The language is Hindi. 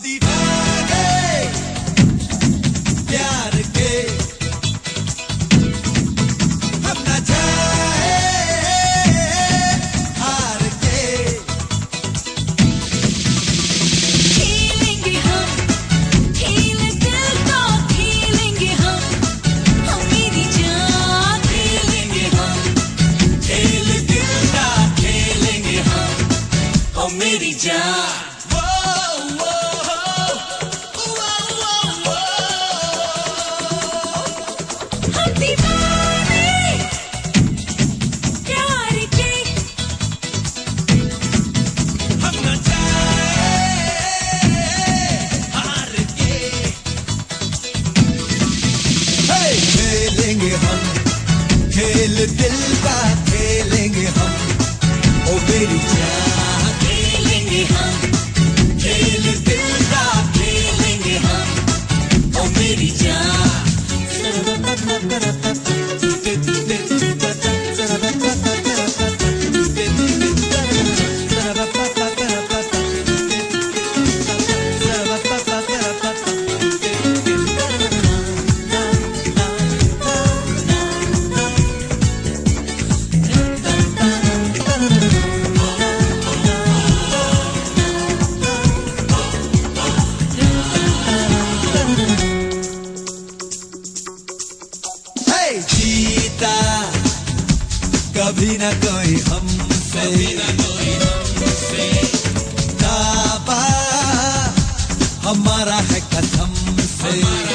दीवाने प्यार के, हम न जाए हार के। खेलेंगे हम, खेल दिल का खेलेंगे हम मेरी जान। खेलेंगे हम, खेल दिल का खेलेंगे हम मेरी जान। हम दीवाने प्यार के, हम न जाए हार के। खेलेंगे हम, खेल दिल का खेलेंगे हम ओ मेरी जान। खेलेंगे हम, खेल दिल का खेलेंगे हम ओ मेरी जान। जीता कभी न कोई हमसे, दावा हमारा है कसम से।